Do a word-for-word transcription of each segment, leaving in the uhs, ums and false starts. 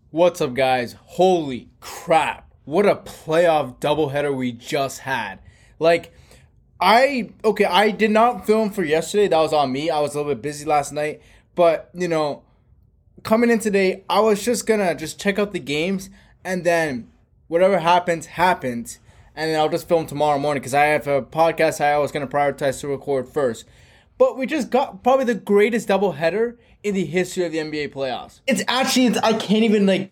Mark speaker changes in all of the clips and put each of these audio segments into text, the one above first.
Speaker 1: What's up, guys? Holy crap. What a playoff doubleheader we just had. Like, I, okay, I did not film for yesterday. That was on me. I was a little bit busy last night. But, you know, coming in today, I was just gonna just check out the games. And then whatever happens, happens. And then I'll just film tomorrow morning because I have a podcast I was gonna prioritize to record first. But we just got probably the greatest doubleheader in the history of the N B A playoffs. It's actually, it's, I can't even like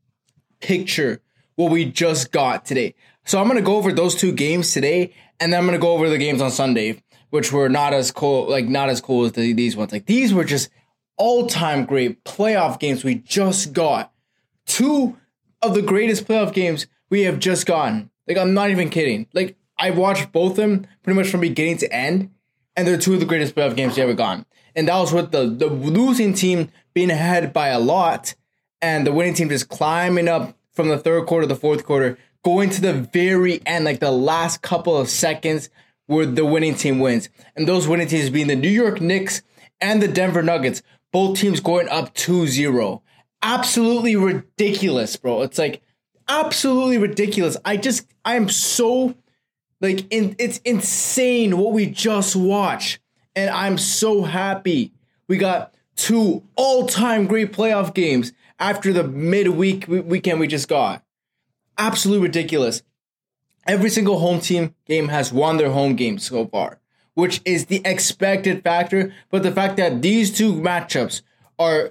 Speaker 1: picture what we just got today. So I'm going to go over those two games today, and then I'm going to go over the games on Sunday, which were not as cool, like not as cool as the, these ones. Like these were just all-time great playoff games we just got. Two of the greatest playoff games we have just gotten. Like, I'm not even kidding. Like, I watched both of them pretty much from beginning to end, and they're two of the greatest playoff games we ever gotten. And that was with the, the losing team being ahead by a lot and the winning team just climbing up from the third quarter to the fourth quarter, going to the very end, like the last couple of seconds where the winning team wins. And those winning teams being the New York Knicks and the Denver Nuggets, both teams going up two zero. Absolutely ridiculous, bro. It's like absolutely ridiculous. I just, I am so, like, in, it's insane what we just watched. And I'm so happy we got two all-time great playoff games after the midweek weekend we just got. Absolutely ridiculous. Every single home team game has won their home game so far, which is the expected factor. But the fact that these two matchups are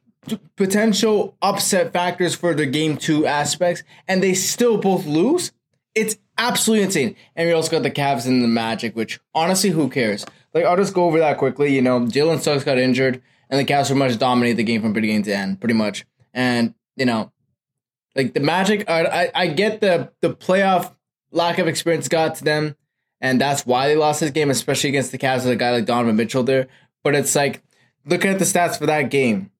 Speaker 1: potential upset factors for the game two aspects, and they still both lose, it's absolutely insane. And we also got the Cavs and the Magic, which honestly, who cares? Like, I'll just go over that quickly. You know, Jalen Suggs got injured, and the Cavs pretty much dominated the game from beginning to end, pretty much. And, you know, like the Magic, I, I, I get the, the playoff lack of experience got to them, and that's why they lost this game, especially against the Cavs with a guy like Donovan Mitchell there. But it's like, looking at the stats for that game,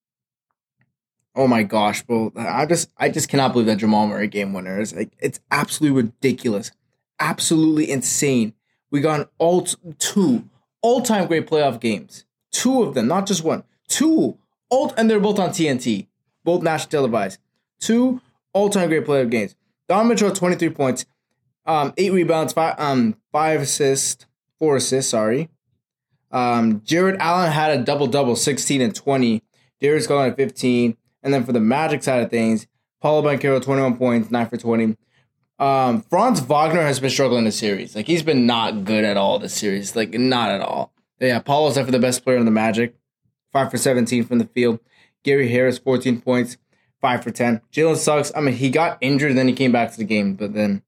Speaker 1: oh my gosh, bro! I just, I just cannot believe that Jamal Murray game winner is like, it's absolutely ridiculous, absolutely insane. We got an all two all-time great playoff games, two of them, not just one, two all, and they're both on T N T, both national televised. Two all-time great playoff games. Donovan Mitchell had twenty-three points, um, eight rebounds, five, um, five assists, four assists. Sorry. Um, Jared Allen had a double-double, sixteen and twenty. Darius Garland at fifteen. And then for the Magic side of things, Paulo Banchero, twenty-one points, nine for twenty. Um, Franz Wagner has been struggling this series. Like, he's been not good at all this series. Like, not at all. But yeah, Paulo's definitely the best player in the Magic. five for seventeen from the field. Gary Harris, fourteen points, five for ten. Jalen Suggs, I mean, he got injured and then he came back to the game. But then,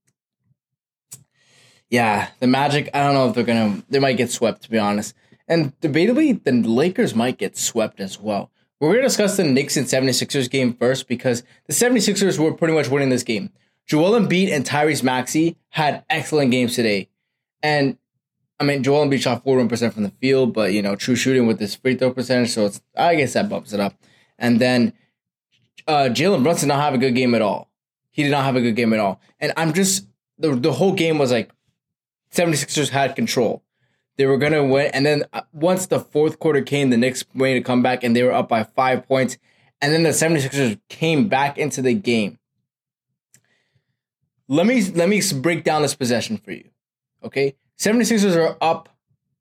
Speaker 1: yeah, the Magic, I don't know if they're going to, they might get swept, to be honest. And debatably, the Lakers might get swept as well. We're going to discuss the Knicks and seventy-sixers game first because the seventy-sixers were pretty much winning this game. Joel Embiid and Tyrese Maxey had excellent games today. And, I mean, Joel Embiid shot forty-one percent from the field, but, you know, true shooting with his free throw percentage, so it's, I guess that bumps it up. And then uh, Jalen Brunson did not have a good game at all. He did not have a good game at all. And I'm just, the, the whole game was like, seventy-sixers had control. They were going to win. And then once the fourth quarter came, the Knicks made a comeback and they were up by five points. And then the seventy-sixers came back into the game. Let me let me break down this possession for you. Okay? seventy-sixers are up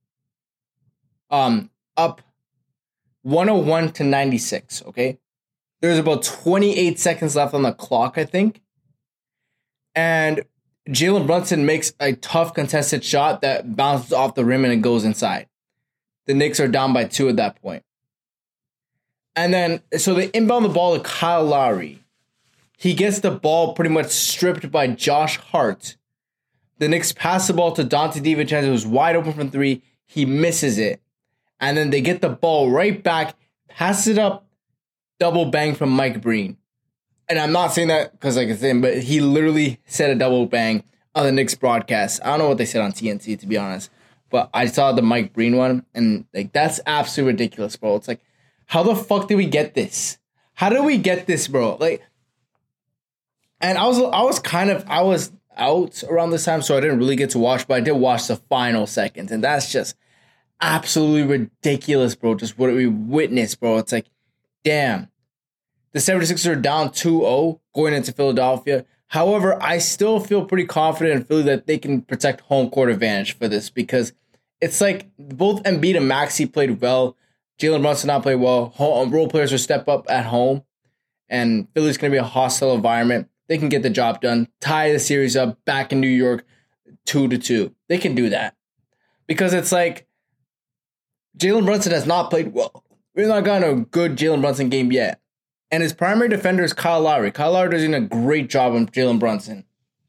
Speaker 1: um up one oh one to ninety-six, okay? There's about twenty-eight seconds left on the clock, I think. And Jalen Brunson makes a tough contested shot that bounces off the rim and it goes inside. The Knicks are down by two at that point. And then, so they inbound the ball to Kyle Lowry. He gets the ball pretty much stripped by Josh Hart. The Knicks pass the ball to Dante DiVincenzo, who's wide open from three. He misses it. And then they get the ball right back, pass it up, double bang from Mike Breen. And I'm not saying that because like it's him, but he literally said a double bang on the Knicks broadcast. I don't know what they said on T N T, to be honest. But I saw the Mike Breen one, and like that's absolutely ridiculous, bro. It's like, how the fuck did we get this? How did we get this, bro? Like, and I was I was kind of I was out around this time, so I didn't really get to watch, but I did watch the final seconds, and that's just absolutely ridiculous, bro. Just what we witnessed, bro. It's like, damn. The 76ers are down two oh going into Philadelphia. However, I still feel pretty confident in Philly that they can protect home court advantage for this because it's like both Embiid and Maxey played well. Jalen Brunson not played well. Home, role players will step up at home, and Philly's going to be a hostile environment. They can get the job done, tie the series up back in New York two to two. They can do that because it's like Jalen Brunson has not played well. We've not gotten a good Jalen Brunson game yet. And his primary defender is Kyle Lowry. Kyle Lowry does a great job on Jalen Brunson.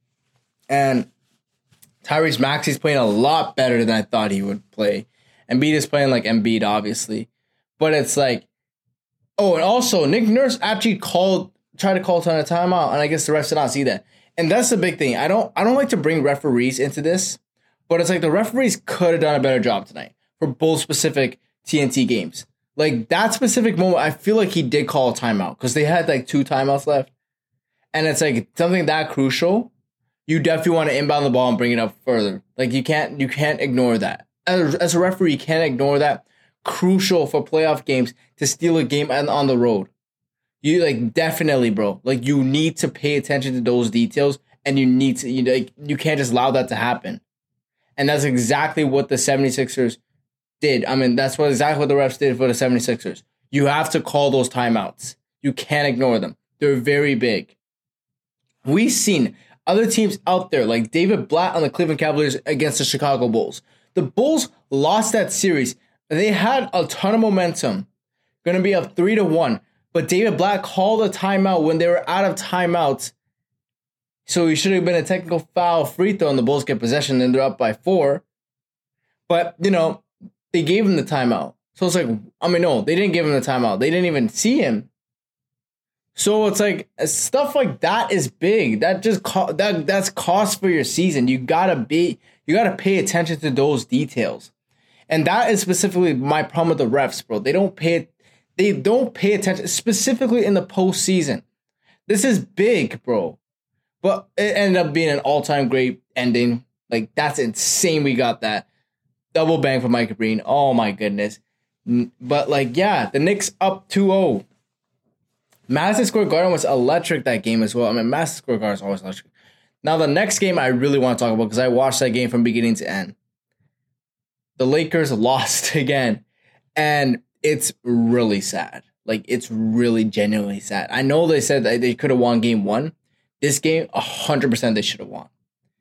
Speaker 1: And Tyrese Maxey's playing a lot better than I thought he would play. Embiid is playing like Embiid, obviously. But it's like, oh, and also Nick Nurse actually called, tried to call a timeout, and I guess the refs did not see that. And that's the big thing. I don't, I don't like to bring referees into this, but it's like the referees could have done a better job tonight for both specific T N T games. Like, that specific moment, I feel like he did call a timeout because they had, like, two timeouts left. And it's, like, something that crucial, you definitely want to inbound the ball and bring it up further. Like, you can't you can't ignore that. As, as a referee, you can't ignore that. Crucial for playoff games to steal a game on, on the road. You, like, definitely, bro. Like, you need to pay attention to those details, and you need to, you, like, you can't just allow that to happen. And that's exactly what the 76ers did. I mean, that's what exactly what the refs did for the 76ers. You have to call those timeouts. You can't ignore them. They're very big. We've seen other teams out there, like David Blatt on the Cleveland Cavaliers against the Chicago Bulls. The Bulls lost that series. They had a ton of momentum. Going to be up three to one. But David Blatt called a timeout when they were out of timeouts. So he should have been a technical foul free throw, and the Bulls get possession, and they're up by four. But, you know, they gave him the timeout. So it's like, I mean, no, they didn't give him the timeout. They didn't even see him. So it's like, stuff like that is big. That just, co- that that's cost for your season. You gotta be, you gotta pay attention to those details. And that is specifically my problem with the refs, bro. They don't pay, they don't pay attention, specifically in the postseason. This is big, bro. But it ended up being an all-time great ending. Like, that's insane we got that. Double bang for Micah Breen. Oh, my goodness. But, like, yeah, the Knicks up two oh. Madison Square Garden was electric that game as well. I mean, Madison Square Garden is always electric. Now, the next game I really want to talk about because I watched that game from beginning to end. The Lakers lost again. And it's really sad. Like, it's really genuinely sad. I know they said that they could have won game one. This game, one hundred percent they should have won.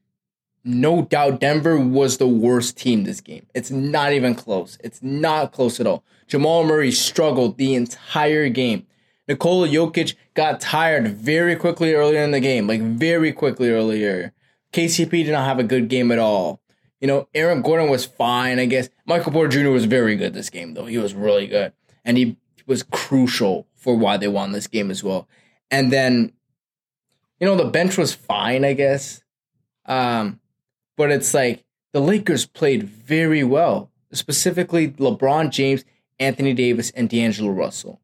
Speaker 1: No doubt Denver was the worst team this game. It's not even close. It's not close at all. Jamal Murray struggled the entire game. Nikola Jokic got tired very quickly earlier in the game. Like, very quickly earlier. K C P did not have a good game at all. You know, Aaron Gordon was fine, I guess. Michael Porter Junior was very good this game, though. He was really good. And he was crucial for why they won this game as well. And then, you know, the bench was fine, I guess. Um... But it's like the Lakers played very well, specifically LeBron James, Anthony Davis, and D'Angelo Russell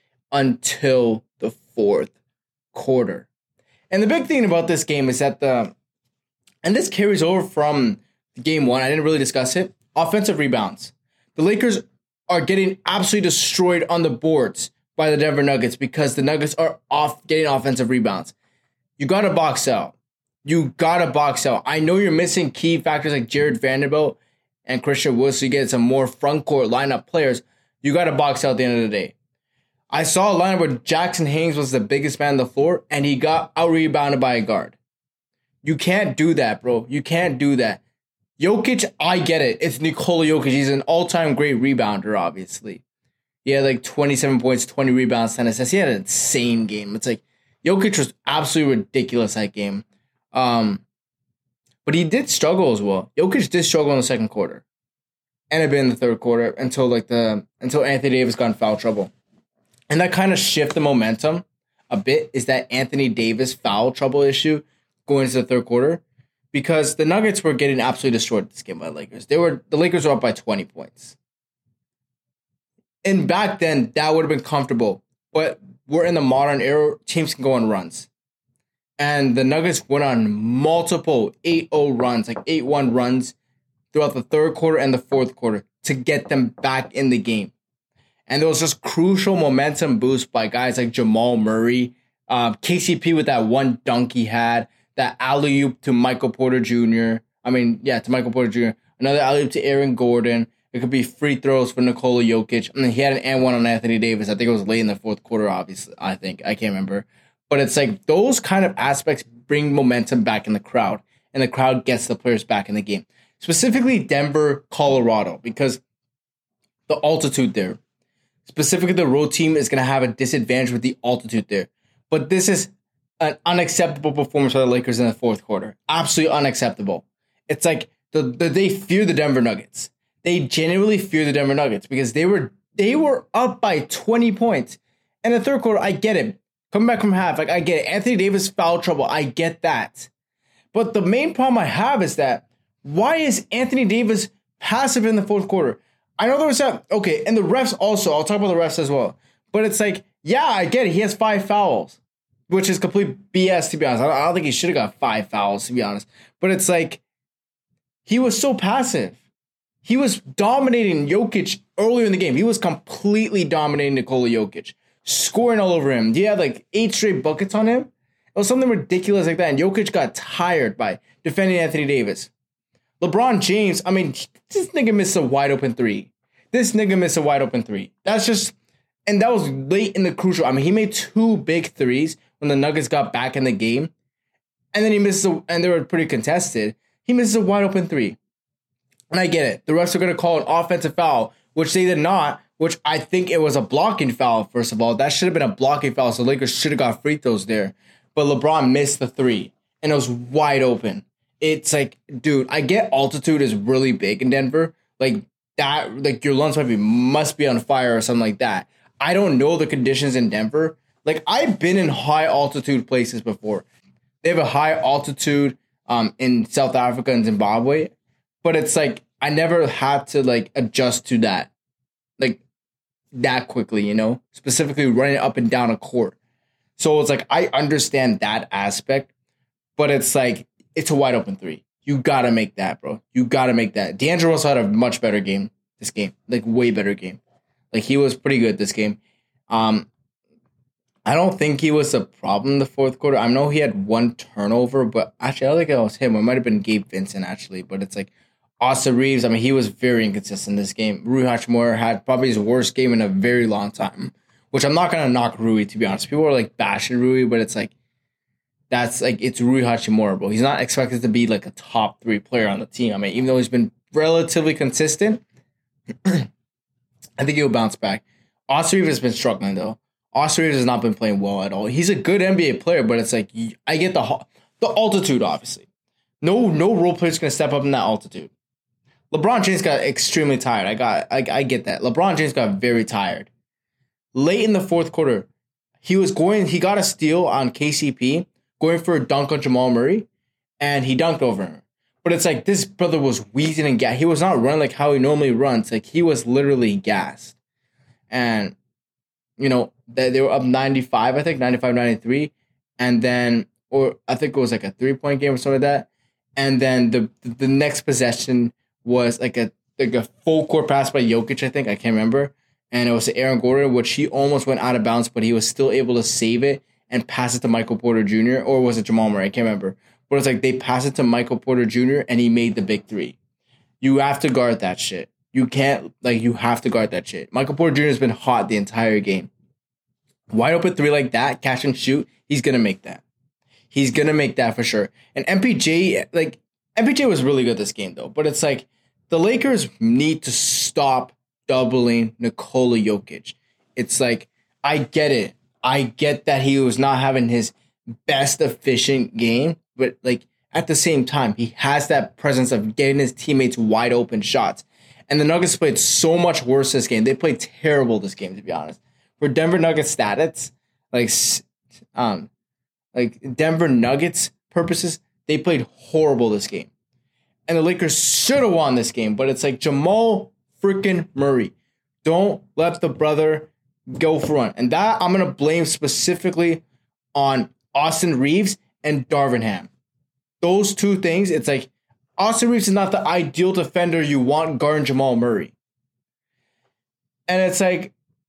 Speaker 1: until the fourth quarter. And the big thing about this game is that the, and this carries over from game one, I didn't really discuss it, offensive rebounds. The Lakers are getting absolutely destroyed on the boards by the Denver Nuggets because the Nuggets are off getting offensive rebounds. You got to box out. You gotta box out. I know you're missing key factors like Jared Vanderbilt and Christian Wood, so you get some more front court lineup players. You gotta box out at the end of the day. I saw a lineup where Jackson Hayes was the biggest man on the floor, and he got out-rebounded by a guard. You can't do that, bro. You can't do that. Jokic, I get it. It's Nikola Jokic. He's an all-time great rebounder, obviously. He had like twenty-seven points, twenty rebounds, ten assists. He had an insane game. It's like, Jokic was absolutely ridiculous that game. Um, but he did struggle as well. Jokic did struggle in the second quarter, and a bit in the third quarter until like the until Anthony Davis got in foul trouble, and that kind of shifted the momentum a bit. Is that Anthony Davis foul trouble issue going into the third quarter because the Nuggets were getting absolutely destroyed this game by the Lakers. They were the Lakers were up by twenty points, and back then that would have been comfortable. But we're in the modern era; teams can go on runs. And the Nuggets went on multiple eight oh runs, like eight one runs throughout the third quarter and the fourth quarter to get them back in the game. And there was just crucial momentum boost by guys like Jamal Murray, um, K C P with that one dunk he had, that alley-oop to Michael Porter Junior I mean, yeah, to Michael Porter Junior Another alley-oop to Aaron Gordon. It could be free throws for Nikola Jokic. And then he had an and one on Anthony Davis. I think it was late in the fourth quarter, obviously. I think. I can't remember. But it's like those kind of aspects bring momentum back in the crowd. And the crowd gets the players back in the game. Specifically Denver, Colorado. Because the altitude there. Specifically, the road team is going to have a disadvantage with the altitude there. But this is an unacceptable performance by the Lakers in the fourth quarter. Absolutely unacceptable. It's like the, the, they fear the Denver Nuggets. They genuinely fear the Denver Nuggets because they were they were up by twenty points. In the third quarter, I get it. Coming back from half, like I get it. Anthony Davis foul trouble. I get that. But the main problem I have is that why is Anthony Davis passive in the fourth quarter? I know there was that. Okay, and the refs also. I'll talk about the refs as well. But it's like, yeah, I get it. He has five fouls, which is complete B S, to be honest. I don't, I don't think he should have got five fouls, to be honest. But it's like, he was so passive. He was dominating Jokic earlier in the game. He was completely dominating Nikola Jokic, scoring all over him. He had like eight straight buckets on him. It was something ridiculous like that. And Jokic got tired by defending Anthony Davis. LeBron James, I mean, this nigga missed a wide open three. This nigga missed a wide open three. That's just, and that was late in the crucial. I mean, he made two big threes when the Nuggets got back in the game. And then he missed, a, and they were pretty contested. He misses a wide open three. And I get it. The refs are going to call an offensive foul, which they did not, which I think it was a blocking foul, first of all. That should have been a blocking foul, so the Lakers should have got free throws there. But LeBron missed the three, and it was wide open. It's like, dude, I get altitude is really big in Denver. Like, that, like your lungs might be, must be on fire or something like that. I don't know the conditions in Denver. Like, I've been in high altitude places before. They have a high altitude um, in South Africa and Zimbabwe. But it's like, I never had to, like, adjust to that, like, that quickly, you know? Specifically running up and down a court. So it's like, I understand that aspect, but it's like, it's a wide open three. You gotta make that, bro. You gotta make that. D'Angelo Russell had a much better game this game. Like, way better game. Like, he was pretty good this game. Um, I don't think he was a problem in the fourth quarter. I know he had one turnover, but actually, I don't think it was him. It might have been Gabe Vincent, actually. But it's like, Austin Reeves, I mean, he was very inconsistent this game. Rui Hachimura had probably his worst game in a very long time, which I'm not going to knock Rui, to be honest. People are like bashing Rui, but it's like, that's like, it's Rui Hachimura, bro. He's not expected to be like a top three player on the team. I mean, even though he's been relatively consistent, I think he'll bounce back. Austin Reeves has been struggling, though. Austin Reeves has not been playing well at all. He's a good N B A player, but it's like, I get the the altitude, obviously. No, no role player is going to step up in that altitude. LeBron James got extremely tired. I got, I, I get that. LeBron James got very tired. Late in the fourth quarter, he was going, he got a steal on K C P, going for a dunk on Jamal Murray, and he dunked over him. But it's like, this brother was wheezing and gassed. He was not running like how he normally runs. Like, he was literally gassed. And, you know, they, they were up ninety-five, I think, ninety-five ninety-three. And then, or I think it was like a three-point game or something like that. And then the the next possession was like a like a full court pass by Jokic, I think. I can't remember. And it was to Aaron Gordon, which he almost went out of bounds, but he was still able to save it and pass it to Michael Porter Junior Or was it Jamal Murray? I can't remember. But it's like they passed it to Michael Porter Junior and he made the big three. You have to guard that shit. You can't, like, you have to guard that shit. Michael Porter Junior has been hot the entire game. Wide open three like that, catch and shoot, he's going to make that. He's going to make that for sure. And M P J, like, M P J was really good this game, though. But it's like, the Lakers need to stop doubling Nikola Jokic. It's like, I get it. I get that he was not having his best efficient game. But, like, at the same time, he has that presence of getting his teammates wide open shots. And the Nuggets played so much worse this game. They played terrible this game, to be honest. For Denver Nuggets stats, like, um, like Denver Nuggets purposes, they played horrible this game. And the Lakers should have won this game, but it's like Jamal freaking Murray. Don't let the brother go front. And that I'm going to blame specifically on Austin Reeves and Darvin Ham. Those two things, it's like Austin Reeves is not the ideal defender you want guarding Jamal Murray. And it's like,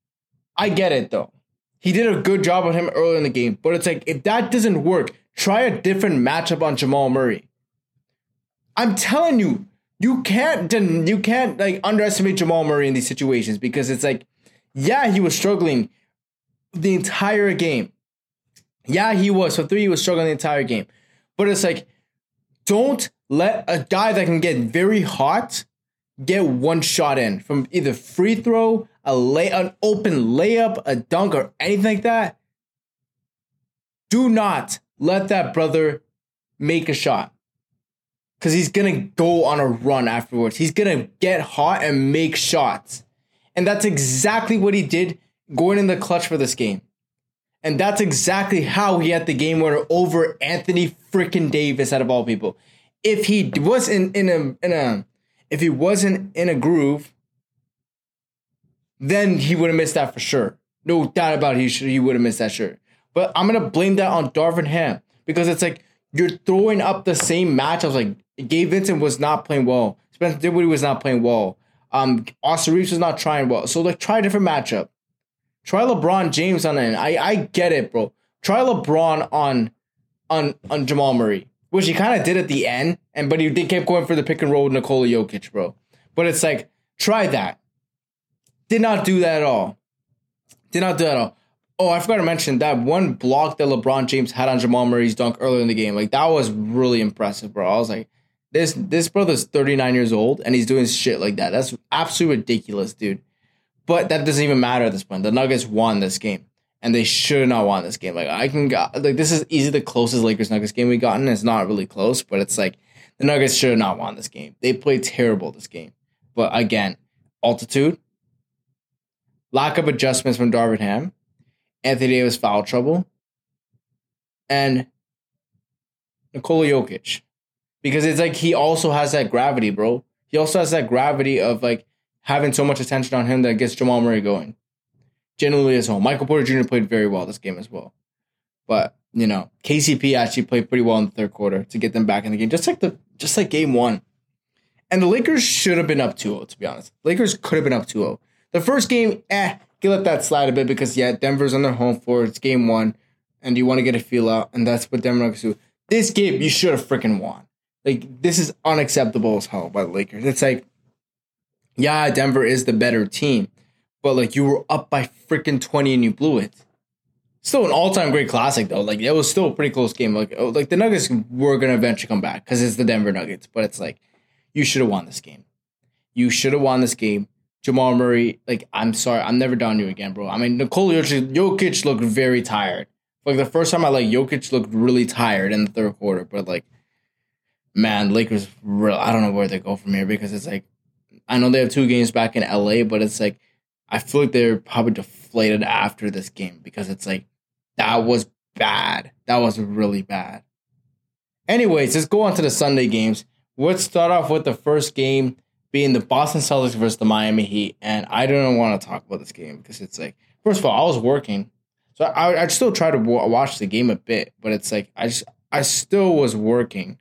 Speaker 1: I get it though. He did a good job on him early in the game, but it's like if that doesn't work, try a different matchup on Jamal Murray. I'm telling you, you can't you can't like underestimate Jamal Murray in these situations because it's like, yeah, he was struggling the entire game. Yeah, he was. For three, he was struggling the entire game. But it's like, don't let a guy that can get very hot get one shot in from either free throw, a lay, an open layup, a dunk, or anything like that. Do not let that brother make a shot. Because he's going to go on a run afterwards. He's going to get hot and make shots. And that's exactly what he did going in the clutch for this game. And that's exactly how he had the game winner over Anthony freaking Davis out of all people. If he was in, in a in a if he wasn't in a groove, then he would have missed that for sure. No doubt about it, he should he would have missed that sure. But I'm gonna blame that on Darvin Ham because it's like you're throwing up the same matchups. Like Gabe Vincent was not playing well. Spencer Dinwiddie was not playing well. Um, Austin Reeves was not trying well. So like try a different matchup. Try LeBron James on it. I I get it, bro. Try LeBron on on on Jamal Murray. Which he kind of did at the end, and but he did kept going for the pick and roll with Nikola Jokic, bro. But it's like, try that. Did not do that at all. Did not do that at all. Oh, I forgot to mention that one block that LeBron James had on Jamal Murray's dunk earlier in the game. Like, that was really impressive, bro. I was like, this this brother's thirty-nine years old, and he's doing shit like that. That's absolutely ridiculous, dude. But that doesn't even matter at this point. The Nuggets won this game. And they should not want this game. Like I can got like this is easily the closest Lakers Nuggets game we gotten. It's not really close, but it's like the Nuggets should not want this game. They played terrible this game. But again, altitude, lack of adjustments from Darvin Ham, Anthony Davis foul trouble, and Nikola Jokic. Because it's like he also has that gravity, bro. He also has that gravity of like having so much attention on him that gets Jamal Murray going. Generally as well. Michael Porter Junior played very well this game as well. But, you know, K C P actually played pretty well in the third quarter to get them back in the game. Just like the just like game one. And the Lakers should have been up two oh, to be honest. Lakers could have been up two oh. The first game, eh, you let that slide a bit because, yeah, Denver's on their home floor. It's game one. And you want to get a feel out. And that's what Denver Nuggets do. This game, you should have freaking won. Like, this is unacceptable as hell by the Lakers. It's like, yeah, Denver is the better team. But, like, you were up by freaking twenty and you blew it. Still an all-time great classic, though. Like, it was still a pretty close game. Like, like the Nuggets were going to eventually come back because it's the Denver Nuggets. But it's like, you should have won this game. You should have won this game. Jamal Murray, like, I'm sorry. I'm never down you again, bro. I mean, Nikola Jokic, Jokic looked very tired. Like, the first time I, like, Jokic looked really tired in the third quarter. But, like, man, Lakers, real, I don't know where they go from here because it's like, I know they have two games back in L A, but it's like, I feel like they're probably deflated after this game because it's like, that was bad. That was really bad. Anyways, let's go on to the Sunday games. Let's start off with the first game being the Boston Celtics versus the Miami Heat. And I don't want to talk about this game because it's like, first of all, I was working. So I, I'd still try to watch the game a bit, but it's like, I just, I still was working.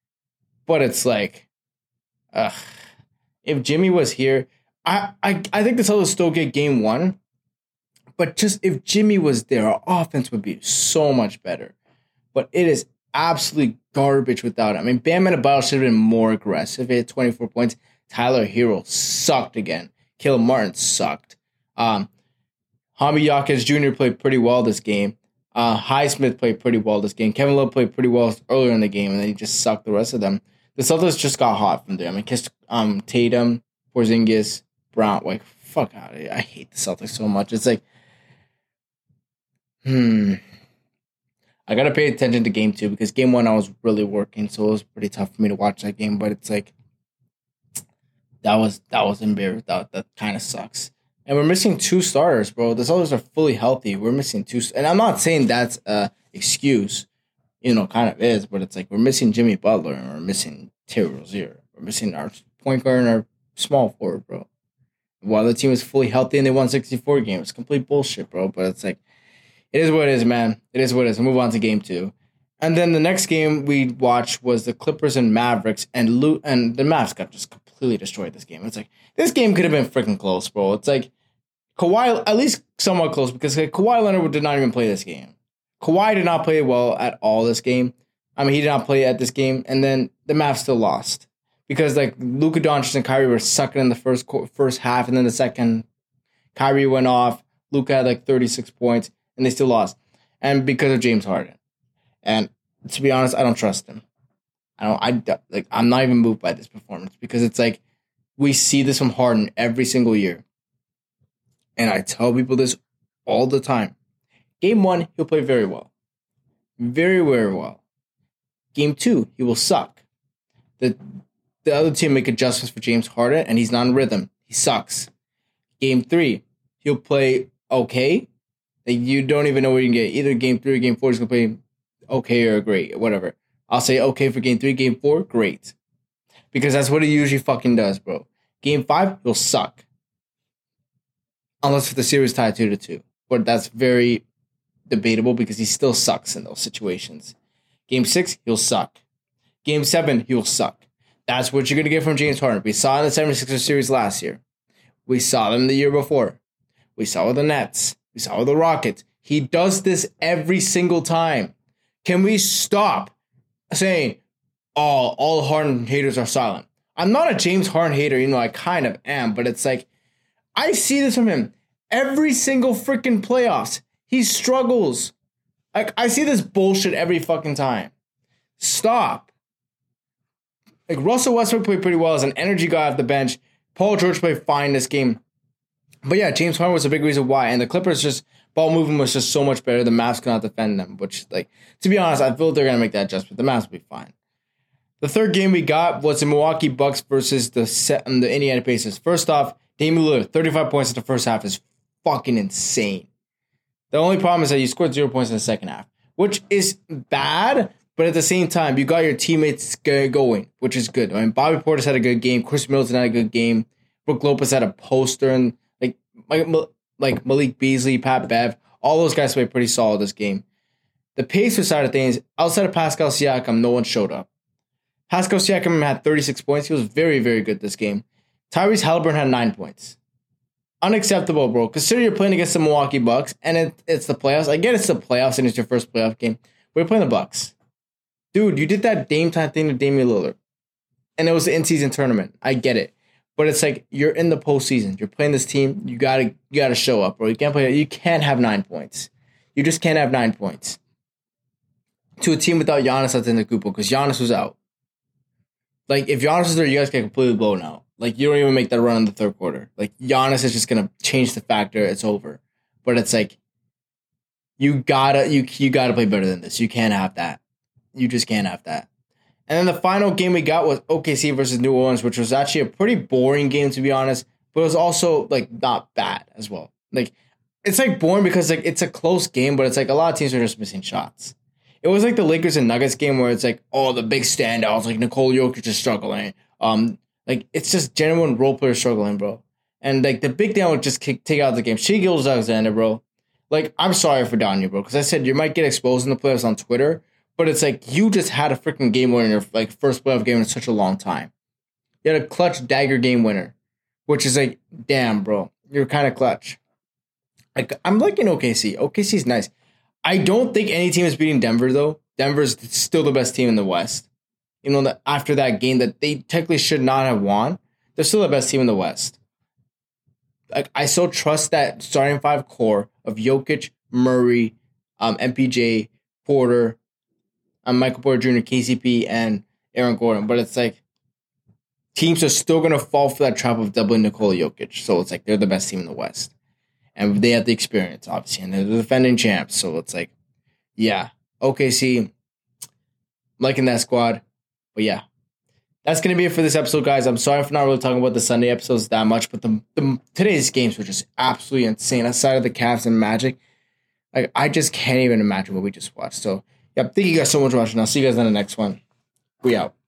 Speaker 1: But it's like, ugh, if Jimmy was here, I, I, I think the Celtics still get game one. But just if Jimmy was there, our offense would be so much better. But it is absolutely garbage without him. I mean, Bam Adebayo should have been more aggressive. He had twenty-four points. Tyler Hero sucked again. Caleb Martin sucked. Um, Hami Yakic Junior played pretty well this game. Uh, Highsmith played pretty well this game. Kevin Love played pretty well earlier in the game, and then he just sucked the rest of them. The Celtics just got hot from there. I mean, kissed um, Tatum, Porzingis, Brown. Like, fuck out of here. I hate the Celtics so much. It's like, hmm. I got to pay attention to game two because game one I was really working, so it was pretty tough for me to watch that game. But it's like, that was that was embarrassing. That, that kind of sucks. And we're missing two starters, bro. The Celtics are fully healthy. We're missing two. And I'm not saying that's an excuse. You know, kind of is. But it's like we're missing Jimmy Butler and we're missing Terry Rozier. We're missing our point guard and our small forward, bro. While the team is fully healthy and they won sixty-four games. It's complete bullshit, bro. But it's like, it is what it is, man. It is what it is. We'll move on to game two. And then the next game we watched was the Clippers and Mavericks. And Lu- and the Mavs got just completely destroyed this game. It's like, this game could have been freaking close, bro. It's like, Kawhi, at least somewhat close, because like, Kawhi Leonard did not even play this game. Kawhi did not play well at all this game. I mean, he did not play at this game, and then the Mavs still lost. Because like Luka Doncic and Kyrie were sucking in the first first half, and then the second, Kyrie went off. Luka had like thirty-six points, and they still lost. And because of James Harden. And to be honest, I don't trust him. I don't. I like. I'm not even moved by this performance because it's like we see this from Harden every single year, and I tell people this all the time. Game one, he'll play very well, very very well. Game two, he will suck. the The other team make adjustments for James Harden, and he's not in rhythm. He sucks. Game three, he'll play okay. Like you don't even know what you can get. Either game three or game four, he's gonna play okay or great, whatever. I'll say okay for game three, game four, great. Because that's what he usually fucking does, bro. Game five, he'll suck. Unless if the series tied two to two. But that's very debatable because he still sucks in those situations. Game six, he'll suck. Game seven, he'll suck. That's what you're going to get from James Harden. We saw in the seventy-sixers series last year. We saw them the year before. We saw with the Nets. We saw with the Rockets. He does this every single time. Can we stop saying, oh, all Harden haters are silent? I'm not a James Harden hater, you know, I kind of am, but it's like, I see this from him every single freaking playoffs. He struggles. Like, I see this bullshit every fucking time. Stop. Like, Russell Westbrook played pretty well as an energy guy off the bench. Paul George played fine this game. But yeah, James Harden was a big reason why. And the Clippers just, ball movement was just so much better. The Mavs could not defend them, which, like, to be honest, I feel they're going to make that adjustment. The Mavs will be fine. The third game we got was the Milwaukee Bucks versus the set, um, the Indiana Pacers. First off, Damian Lillard, thirty-five points in the first half is fucking insane. The only problem is that you scored zero points in the second half, which is bad, but at the same time, you got your teammates going, which is good. I mean, Bobby Portis had a good game. Chris Middleton had a good game. Brook Lopez had a poster, and like, like Malik Beasley, Pat Bev, all those guys played pretty solid this game. The Pacers side of things, outside of Pascal Siakam, no one showed up. Pascal Siakam had thirty-six points. He was very, very good this game. Tyrese Halliburton had nine points. Unacceptable, bro. Consider you're playing against the Milwaukee Bucks, and it, it's the playoffs. I get it's the playoffs, and it's your first playoff game. But you're playing the Bucks. Dude, you did that Dame time thing to Damian Lillard. And it was the in-season tournament. I get it. But it's like, you're in the postseason. You're playing this team. You gotta, you gotta show up, bro. You can't play. You can't have nine points. You just can't have nine points. To a team without Giannis Antetokounmpo, because Giannis was out. Like, if Giannis is there, you guys get completely blown out. Like, you don't even make that run in the third quarter. Like, Giannis is just going to change the factor. It's over. But it's like, you gotta, you, you gotta play better than this. You can't have that. You just can't have that. And then the final game we got was O K C versus New Orleans, which was actually a pretty boring game, to be honest. But it was also, like, not bad as well. Like, it's, like, boring because, like, it's a close game, but it's, like, a lot of teams are just missing shots. It was like the Lakers and Nuggets game where it's like, oh, the big standouts, like Nikola Jokic is struggling. Um, like, it's just genuine role players struggling, bro. And, like, the big thing I would just kick, take out the game. Shai Gilgeous-Alexander, bro. Like, I'm sorry for down you, bro. Because I said you might get exposed in the playoffs on Twitter. But it's like, you just had a freaking game winner in your, like, first playoff game in such a long time. You had a clutch dagger game winner. Which is like, damn, bro. You're kind of clutch. Like, I'm liking O K C. O K C's nice. I don't think any team is beating Denver, though. Denver's still the best team in the West. You know, that after that game that they technically should not have won, they're still the best team in the West. Like, I still trust that starting five core of Jokic, Murray, um, M P J, Porter, um, Michael Porter Junior, K C P, and Aaron Gordon. But it's like, teams are still going to fall for that trap of doubling Nikola Jokic. So it's like, they're the best team in the West. And they have the experience, obviously, and they're the defending champs. So it's like, yeah, O K C, liking that squad. But yeah, that's going to be it for this episode, guys. I'm sorry for not really talking about the Sunday episodes that much, but the, the today's games were just absolutely insane. Aside of the Cavs and Magic, like, I just can't even imagine what we just watched. So, yeah, thank you guys so much for watching. I'll see you guys in the next one. We out.